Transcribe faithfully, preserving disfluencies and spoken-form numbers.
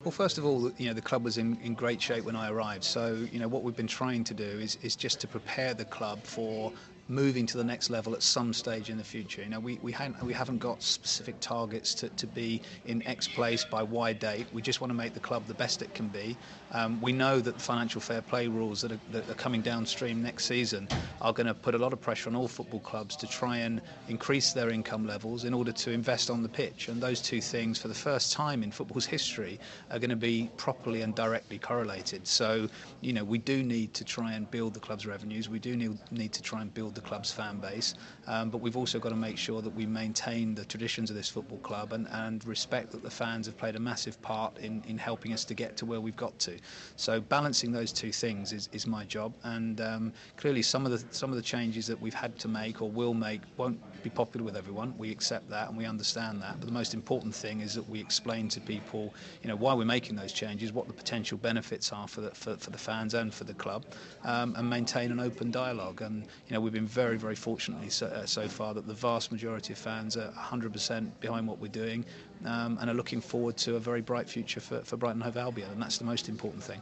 Well, first of all, you know, the club was in, in great shape when I arrived. So, you know, what we've been trying to do is, is just to prepare the club for moving to the next level at some stage in the future. You know, we, we, haven't, we haven't got specific targets to, to be in X place by Y date. We just want to make the club the best it can be. Um, we know that the financial fair play rules that are, that are coming downstream next season are going to put a lot of pressure on all football clubs to try and increase their income levels in order to invest on the pitch. And those two things, for the first time in football's history, are going to be properly and directly correlated. So, you know, we do need to try and build the club's revenues. We do need, need to try and build the club's fan base. Um, but we've also got to make sure that we maintain the traditions of this football club and, and respect that the fans have played a massive part in, in helping us to get to where we've got to. So balancing those two things is, is my job. And um, clearly some of the some of the changes that we've had to make or will make won't be popular with everyone. We accept that and we understand that. But the most important thing is that we explain to people, you know, why we're making those changes, what the potential benefits are for the, for, for the fans and for the club, um, and maintain an open dialogue. And you know, we've been very, very fortunately so, uh, so far that the vast majority of fans are one hundred percent behind what we're doing, um, and are looking forward to a very bright future for, for Brighton and Hove Albion, and that's the most important thing.